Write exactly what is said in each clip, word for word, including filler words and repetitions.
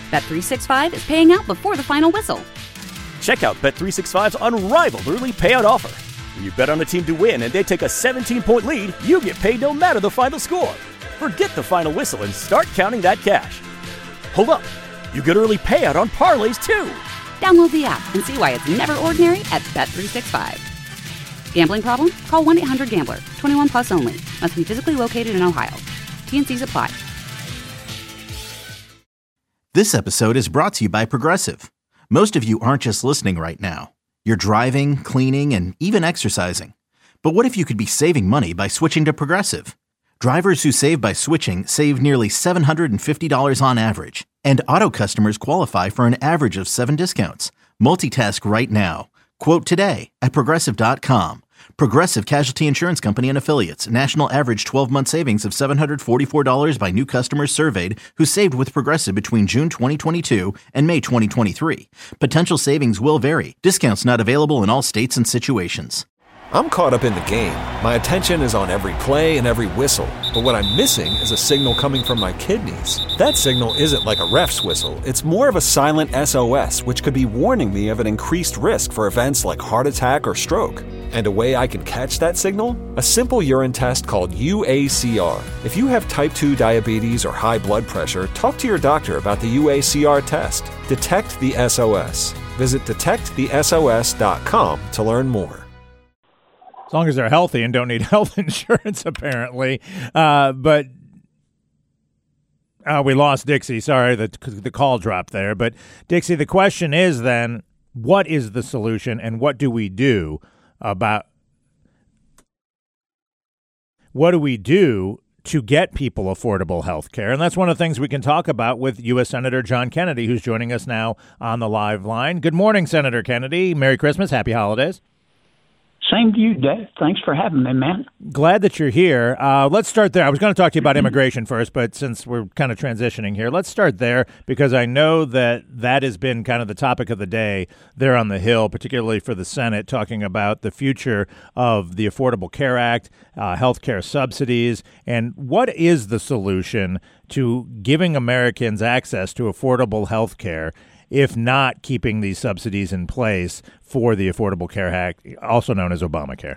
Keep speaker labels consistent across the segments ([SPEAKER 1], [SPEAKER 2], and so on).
[SPEAKER 1] Bet three sixty-five is paying out before the final whistle.
[SPEAKER 2] Check out Bet three sixty-five's unrivaled early payout offer. When you bet on a team to win and they take a seventeen-point lead, you get paid no matter the final score. Forget the final whistle and start counting that cash. Hold up. You get early payout on parlays, too.
[SPEAKER 1] Download the app and see why it's never ordinary at Bet three sixty-five. Gambling problem? Call one eight hundred gambler. twenty-one plus only. Must be physically located in Ohio. T N Cs apply.
[SPEAKER 3] This episode is brought to you by Progressive. Most of you aren't just listening right now. You're driving, cleaning, and even exercising. But what if you could be saving money by switching to Progressive? Drivers who save by switching save nearly seven hundred fifty dollars on average. And auto customers qualify for an average of seven discounts. Multitask right now. Quote today at Progressive dot com. Progressive Casualty Insurance Company and Affiliates. National average twelve-month savings of seven hundred forty-four dollars by new customers surveyed who saved with Progressive between June twenty twenty-two and May twenty twenty-three. Potential savings will vary. Discounts not available in all states and situations.
[SPEAKER 4] I'm caught up in the game. My attention is on every play and every whistle. But what I'm missing is a signal coming from my kidneys. That signal isn't like a ref's whistle. It's more of a silent S O S, which could be warning me of an increased risk for events like heart attack or stroke. And a way I can catch that signal? A simple urine test called U A C R. If you have type two diabetes or high blood pressure, talk to your doctor about the U A C R test. Detect the S O S. Visit detect the S O S dot com to learn more.
[SPEAKER 5] As long as they're healthy and don't need health insurance, apparently. Uh, but uh, we lost Dixie. Sorry, the, the call dropped there. But, Dixie, the question is then, what is the solution and what do we do about what do we do to get people affordable health care? And that's one of the things we can talk about with U S Senator John Kennedy, who's joining us now on the live line. Good morning, Senator Kennedy. Merry Christmas. Happy holidays.
[SPEAKER 6] Same to you, Dave. Thanks for having me, man.
[SPEAKER 5] Glad that you're here. Uh, let's start there. I was going to talk to you about immigration first, but since we're kind of transitioning here, let's start there because I know that that has been kind of the topic of the day there on the Hill, particularly for the Senate, talking about the future of the Affordable Care Act, uh, health care subsidies, and what is the solution to giving Americans access to affordable health care if not keeping these subsidies in place for the Affordable Care Act, also known as Obamacare?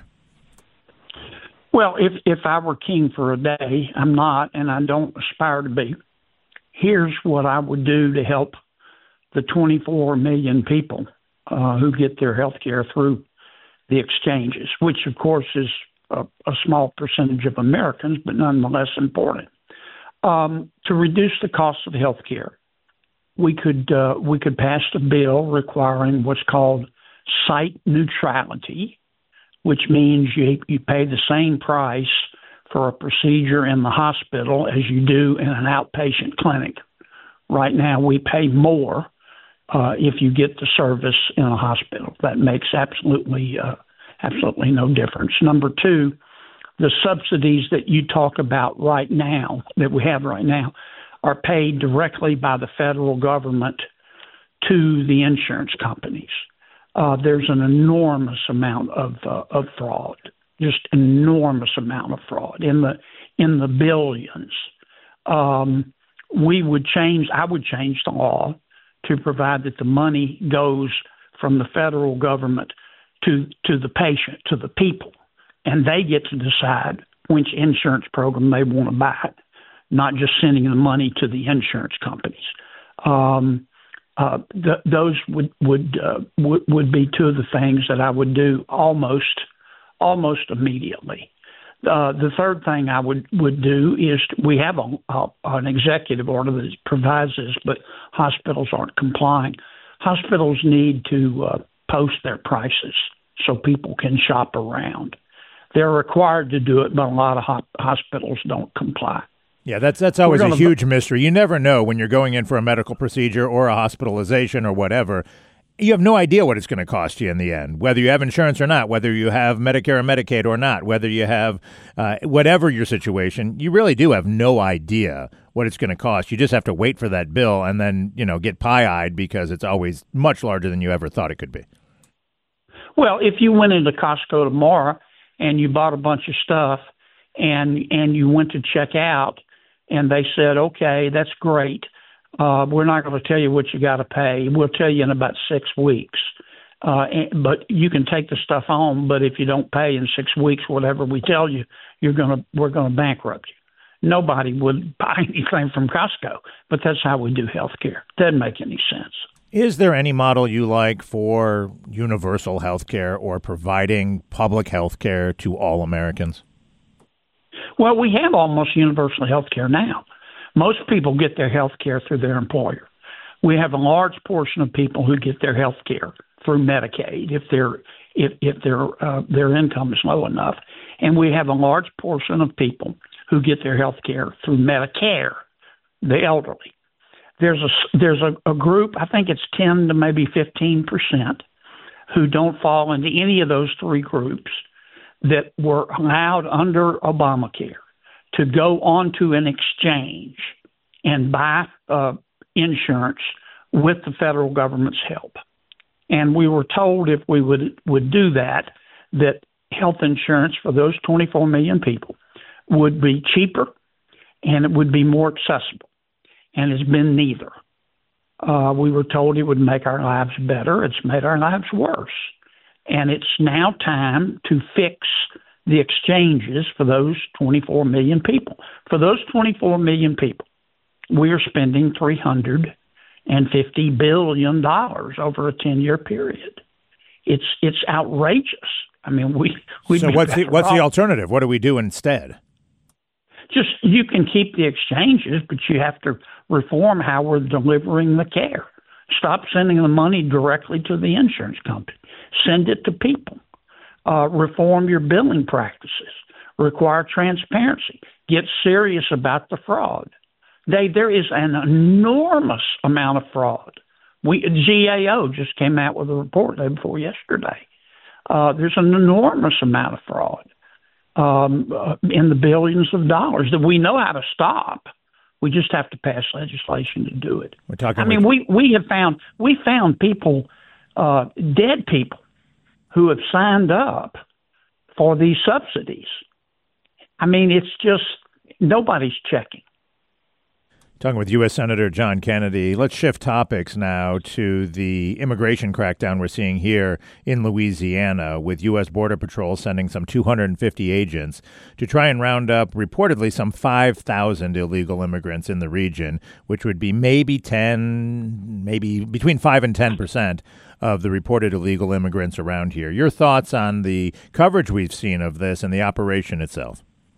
[SPEAKER 6] Well, if if I were king for a day, I'm not, and I don't aspire to be. Here's what I would do to help the twenty-four million people uh, who get their health care through the exchanges, which, of course, is a, a small percentage of Americans, but nonetheless important. Um, to reduce the cost of health care, we could uh, we could pass a bill requiring what's called site neutrality, which means you you pay the same price for a procedure in the hospital as you do in an outpatient clinic. Right now, we pay more uh, if you get the service in a hospital. That makes absolutely uh, absolutely no difference. Number two, the subsidies that you talk about right now, that we have right now, are paid directly by the federal government to the insurance companies. Uh, there's an enormous amount of uh, of fraud, just enormous amount of fraud in the in the billions. Um, we would change. I would change the law to provide that the money goes from the federal government to to the patient, to the people, and they get to decide which insurance program they want to buy, not just sending the money to the insurance companies. Um, uh, th- those would would, uh, would would be two of the things that I would do almost almost immediately. Uh, the third thing I would, would do is we have a, a, an executive order that provides this, but hospitals aren't complying. Hospitals need to uh, post their prices so people can shop around. They're required to do it, but a lot of ho- hospitals don't comply.
[SPEAKER 5] Yeah, that's that's always a huge
[SPEAKER 6] vote.
[SPEAKER 5] mystery. You never know when you're going in for a medical procedure or a hospitalization or whatever. You have no idea what it's going to cost you in the end, whether you have insurance or not, whether you have Medicare or Medicaid or not, whether you have uh, whatever your situation. You really do have no idea what it's going to cost. You just have to wait for that bill and then, you know, get pie-eyed because it's always much larger than you ever thought it could be.
[SPEAKER 6] Well, if you went into Costco tomorrow and you bought a bunch of stuff and and you went to check out and they said, okay, that's great, Uh, we're not going to tell you what you got to pay. We'll tell you in about six weeks. Uh, and, but you can take the stuff on. But if you don't pay in six weeks, whatever we tell you, you're gonna we're going to bankrupt you. Nobody would buy anything from Costco, but that's how we do health care. Doesn't make any sense.
[SPEAKER 5] Is there any model you like for universal health care or providing public health care to all Americans?
[SPEAKER 6] Well, we have almost universal health care now. Most people get their health care through their employer. We have a large portion of people who get their health care through Medicaid if their if, if their uh, their income is low enough, and we have a large portion of people who get their health care through Medicare, the elderly. There's a there's a, a group, I think it's ten to maybe fifteen percent, who don't fall into any of those three groups that were allowed under Obamacare to go onto an exchange and buy uh, insurance with the federal government's help. And we were told if we would would do that, that health insurance for those twenty-four million people would be cheaper and it would be more accessible. And it's been neither. Uh, we were told it would make our lives better. It's made our lives worse. And it's now time to fix the exchanges for those twenty-four million people. For those twenty-four million people, we are spending three hundred fifty billion dollars over a ten-year period. It's it's outrageous. I mean, we we.
[SPEAKER 5] So what's the what's off. the alternative? What do we do instead?
[SPEAKER 6] Just you can keep the exchanges, but you have to reform how we're delivering the care. Stop sending the money directly to the insurance company. Send it to people. Uh, reform your billing practices. Require transparency. Get serious about the fraud. They, there is an enormous amount of fraud. We G A O just came out with a report day before yesterday. Uh, there's an enormous amount of fraud. Um, uh, in the billions of dollars that we know how to stop. We just have to pass legislation to do it.
[SPEAKER 5] We're talking.
[SPEAKER 6] I mean, we, we have found we found people, uh, dead people, who have signed up for these subsidies. I mean, it's just nobody's checking.
[SPEAKER 5] Talking with U S Senator John Kennedy. Let's shift topics now to the immigration crackdown we're seeing here in Louisiana, with U S Border Patrol sending some two hundred fifty agents to try and round up reportedly some five thousand illegal immigrants in the region, which would be maybe ten, maybe between five and ten percent of the reported illegal immigrants around here. Your thoughts on the coverage we've seen of this and the operation itself?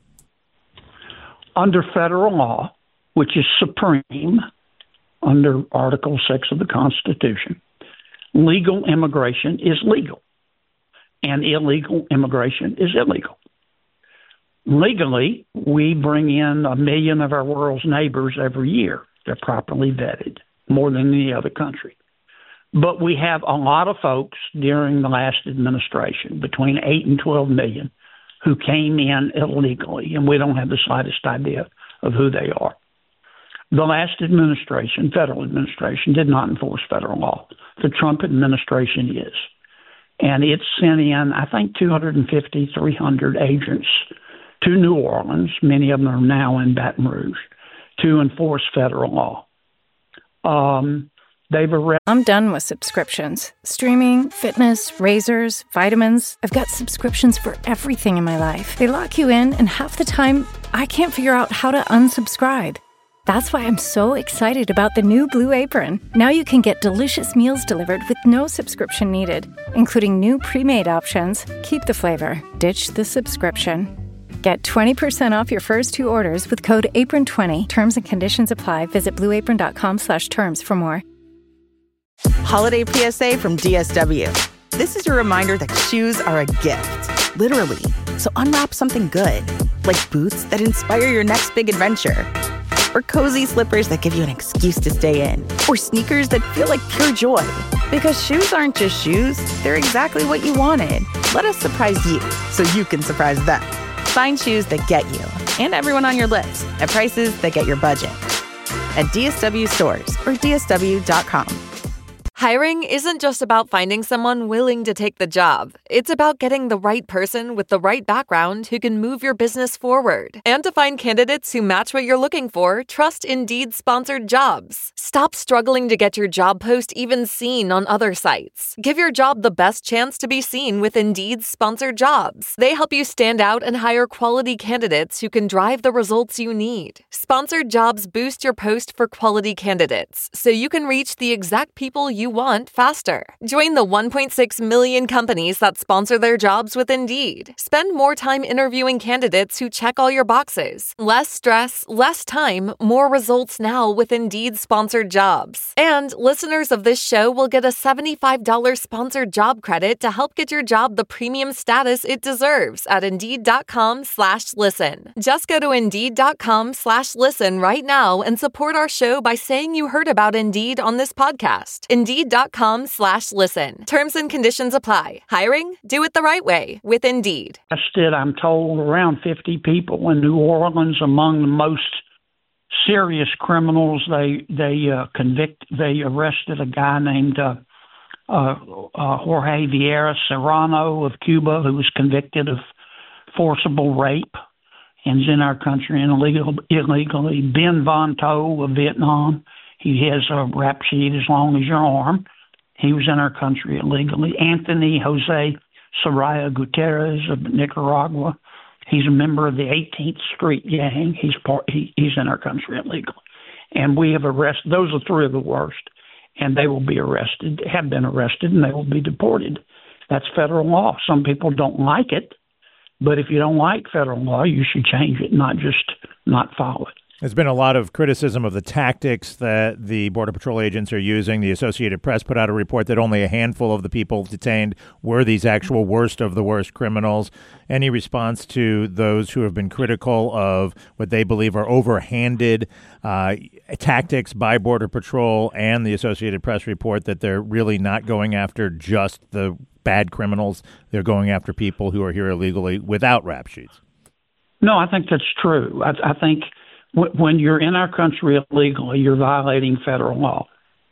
[SPEAKER 6] Under federal law, which is supreme under Article six of the Constitution, legal immigration is legal, and illegal immigration is illegal. Legally, we bring in a million of our world's neighbors every year. They're properly vetted, more than any other country. But we have a lot of folks during the last administration, between eight and twelve million, who came in illegally, and we don't have the slightest idea of who they are. The last administration, federal administration, did not enforce federal law. The Trump administration is. And it sent in, I think, two hundred fifty, three hundred agents to New Orleans. Many of them are now in Baton Rouge to enforce federal law. Um, they've arrested.
[SPEAKER 7] I'm done with subscriptions. Streaming, fitness, razors, vitamins. I've got subscriptions for everything in my life. They lock you in, and half the time, I can't figure out how to unsubscribe. That's why I'm so excited about the new Blue Apron. Now you can get delicious meals delivered with no subscription needed, including new pre-made options. Keep the flavor, ditch the subscription. Get twenty percent off your first two orders with code apron twenty. Terms and conditions apply. Visit blueapron.com slash terms for more.
[SPEAKER 8] Holiday P S A from D S W. This is your reminder that shoes are a gift, literally. So unwrap something good, like boots that inspire your next big adventure. Or cozy slippers that give you an excuse to stay in. Or sneakers that feel like pure joy. Because shoes aren't just shoes, they're exactly what you wanted. Let us surprise you, so you can surprise them. Find shoes that get you, and everyone on your list, at prices that get your budget. At D S W stores or D S W dot com.
[SPEAKER 9] Hiring isn't just about finding someone willing to take the job. It's about getting the right person with the right background who can move your business forward. And to find candidates who match what you're looking for, trust Indeed-sponsored jobs. Stop struggling to get your job post even seen on other sites. Give your job the best chance to be seen with Indeed-sponsored jobs. They help you stand out and hire quality candidates who can drive the results you need. Sponsored jobs boost your post for quality candidates, so you can reach the exact people you want faster. Join the one point six million companies that sponsor their jobs with Indeed. Spend more time interviewing candidates who check all your boxes. Less stress, less time, more results now with Indeed-sponsored jobs. And listeners of this show will get a seventy-five dollars sponsored job credit to help get your job the premium status it deserves at Indeed.com slash listen. Just go to Indeed.com slash listen right now and support our show by saying you heard about Indeed on this podcast. Indeed.com slash listen. Terms and conditions apply. Hiring? Do it the right way with Indeed.
[SPEAKER 6] Arrested, I'm told, around fifty people in New Orleans, among the most serious criminals. They they uh, convict. They arrested a guy named uh, uh, uh, Jorge Vieira Serrano of Cuba, who was convicted of forcible rape and is in our country and illegal, illegally. Ben Von To of Vietnam. He has a rap sheet as long as your arm. He was in our country illegally. Anthony Jose Soraya Gutierrez of Nicaragua. He's a member of the eighteenth Street Gang. He's part. He, he's in our country illegally. And we have arrested, those are three of the worst. And they will be arrested, have been arrested, and they will be deported. That's federal law. Some people don't like it. But if you don't like federal law, you should change it, not just not follow it.
[SPEAKER 5] There's been a lot of criticism of the tactics that the Border Patrol agents are using. The Associated Press put out a report that only a handful of the people detained were these actual worst of the worst criminals. Any response to those who have been critical of what they believe are overhanded uh, tactics by Border Patrol and the Associated Press report that they're really not going after just the bad criminals, they're going after people who are here illegally without rap sheets?
[SPEAKER 6] No, I think that's true. I, I think when you're in our country illegally, you're violating federal law.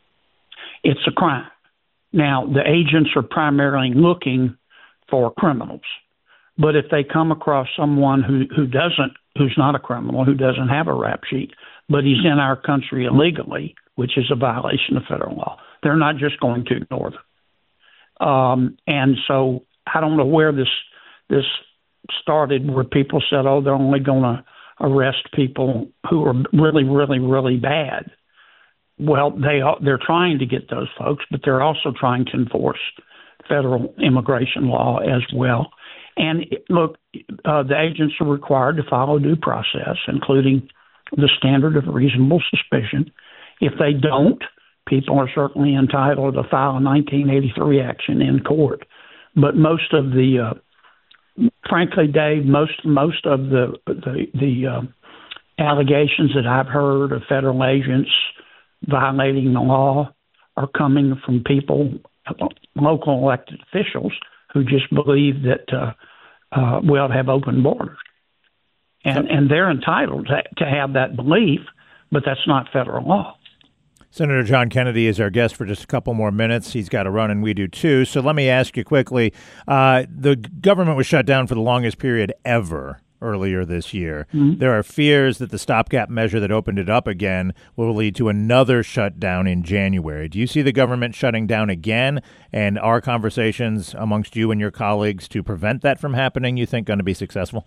[SPEAKER 6] It's a crime. Now, the agents are primarily looking for criminals. But if they come across someone who, who doesn't, who's not a criminal, who doesn't have a rap sheet, but he's in our country illegally, which is a violation of federal law, they're not just going to ignore them. Um, and so I don't know where this this started, where people said, oh, they're only going to arrest people who are really, really, really bad. Well, they are, they're trying to get those folks, but they're also trying to enforce federal immigration law as well. And look, uh, the agents are required to follow due process, including the standard of reasonable suspicion. If they don't, people are certainly entitled to file a nineteen eighty-three action in court. But most of the uh, Frankly, Dave, most most of the the, the uh, allegations that I've heard of federal agents violating the law are coming from people, local elected officials, who just believe that uh, uh, we ought to have open borders, and and they're entitled to, to have that belief, but that's not federal law.
[SPEAKER 5] Senator John Kennedy is our guest for just a couple more minutes. He's got to run, and we do too. So let me ask you quickly. Uh, the government was shut down for the longest period ever earlier this year. Mm-hmm. There are fears that the stopgap measure that opened it up again will lead to another shutdown in January. Do you see the government shutting down again? And are conversations amongst you and your colleagues to prevent that from happening, you think, going to be successful?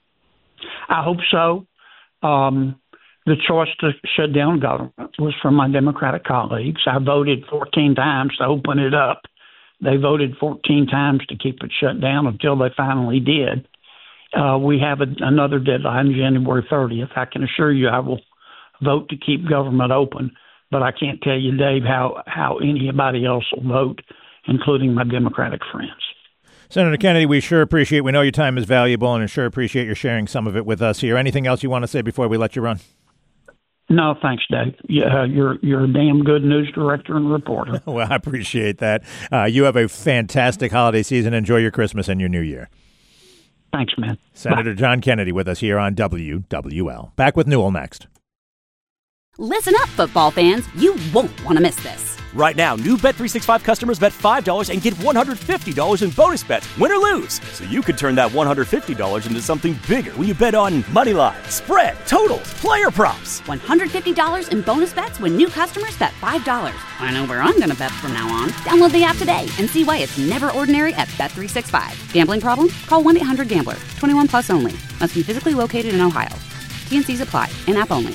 [SPEAKER 6] I hope so. Um The choice to shut down government was from my Democratic colleagues. I voted fourteen times to open it up. They voted fourteen times to keep it shut down until they finally did. Uh, we have a, another deadline, January thirtieth. I can assure you I will vote to keep government open, but I can't tell you, Dave, how, how anybody else will vote, including my Democratic friends.
[SPEAKER 5] Senator Kennedy, we sure appreciate, we know your time is valuable, and sure appreciate your sharing some of it with us here. Anything else you want to say before we let you run?
[SPEAKER 6] No, thanks, Dave. Yeah, you're you're a damn good news director and reporter.
[SPEAKER 5] Well, I appreciate that. Uh, you have a fantastic holiday season. Enjoy your Christmas and your New Year.
[SPEAKER 6] Thanks, man.
[SPEAKER 5] Senator Bye. John Kennedy with us here on W W L. Back with Newell next.
[SPEAKER 1] Listen up, football fans. You won't want to miss this.
[SPEAKER 2] Right now, new Bet three sixty-five customers bet five dollars and get one hundred fifty dollars in bonus bets, win or lose. So you could turn that one hundred fifty dollars into something bigger when you bet on money line, spread, totals, player props.
[SPEAKER 1] one hundred fifty dollars in bonus bets when new customers bet five dollars. I know where I'm going to bet from now on. Download the app today and see why it's never ordinary at Bet three sixty-five. Gambling problem? Call one eight hundred gambler. twenty-one plus only. Must be physically located in Ohio. T N Cs apply. In-app only.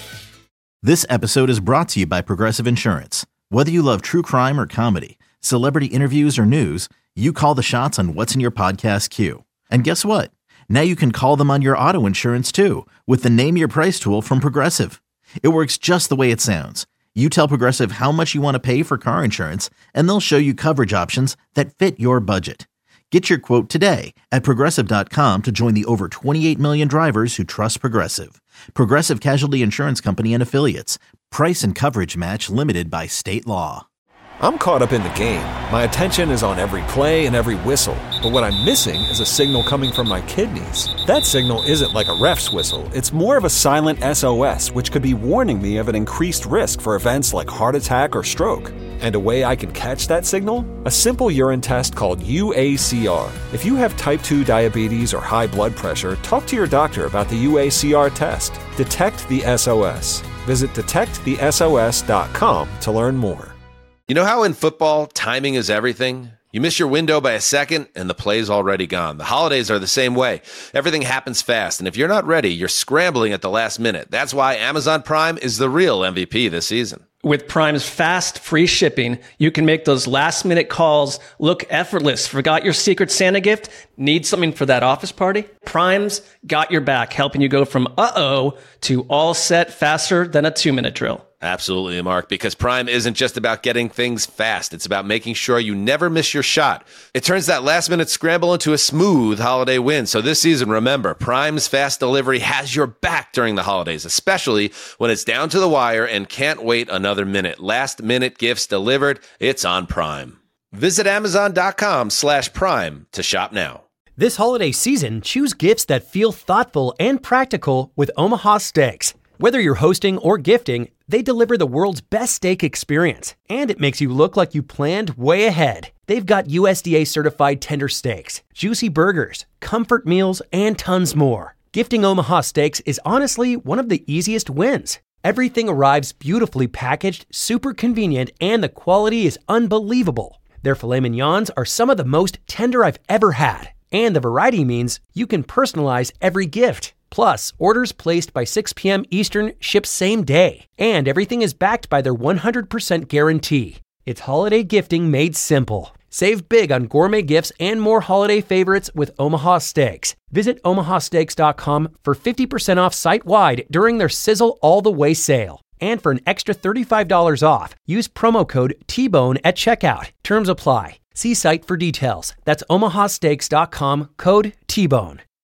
[SPEAKER 3] This episode is brought to you by Progressive Insurance. Whether you love true crime or comedy, celebrity interviews or news, you call the shots on what's in your podcast queue. And guess what? Now you can call them on your auto insurance too with the Name Your Price tool from Progressive. It works just the way it sounds. You tell Progressive how much you want to pay for car insurance, and they'll show you coverage options that fit your budget. Get your quote today at Progressive dot com to join the over twenty-eight million drivers who trust Progressive. Progressive Casualty Insurance Company and Affiliates. Price and coverage match limited by state law.
[SPEAKER 4] I'm caught up in the game. My attention is on every play and every whistle. But what I'm missing is a signal coming from my kidneys. That signal isn't like a ref's whistle. It's more of a silent S O S, which could be warning me of an increased risk for events like heart attack or stroke. And a way I can catch that signal? A simple urine test called U A C R. If you have type two diabetes or high blood pressure, talk to your doctor about the U A C R test. Detect the S O S. Visit detect the S O S dot com to learn more.
[SPEAKER 10] You know how in football, timing is everything? You miss your window by a second, and the play's already gone. The holidays are the same way. Everything happens fast, and if you're not ready, you're scrambling at the last minute. That's why Amazon Prime is the real M V P this season.
[SPEAKER 11] With Prime's fast, free shipping, you can make those last-minute calls look effortless. Forgot your Secret Santa gift? Need something for that office party? Prime's got your back, helping you go from uh-oh to all set faster than a two-minute drill.
[SPEAKER 10] Absolutely, Mark, because Prime isn't just about getting things fast. It's about making sure you never miss your shot. It turns that last-minute scramble into a smooth holiday win. So this season, remember, Prime's fast delivery has your back during the holidays, especially when it's down to the wire and can't wait another minute. Last-minute gifts delivered, it's on Prime. Visit Amazon.com slash Prime to shop now.
[SPEAKER 12] This holiday season, choose gifts that feel thoughtful and practical with Omaha Steaks. Whether you're hosting or gifting, they deliver the world's best steak experience, and it makes you look like you planned way ahead. They've got U S D A-certified tender steaks, juicy burgers, comfort meals, and tons more. Gifting Omaha Steaks is honestly one of the easiest wins. Everything arrives beautifully packaged, super convenient, and the quality is unbelievable. Their filet mignons are some of the most tender I've ever had, and the variety means you can personalize every gift. Plus, orders placed by six p.m. Eastern ship same day. And everything is backed by their one hundred percent guarantee. It's holiday gifting made simple. Save big on gourmet gifts and more holiday favorites with Omaha Steaks. Visit Omaha Steaks dot com for fifty percent off site-wide during their Sizzle All the Way sale. And for an extra thirty-five dollars off, use promo code T Bone at checkout. Terms apply. See site for details. That's Omaha Steaks dot com, code T Bone.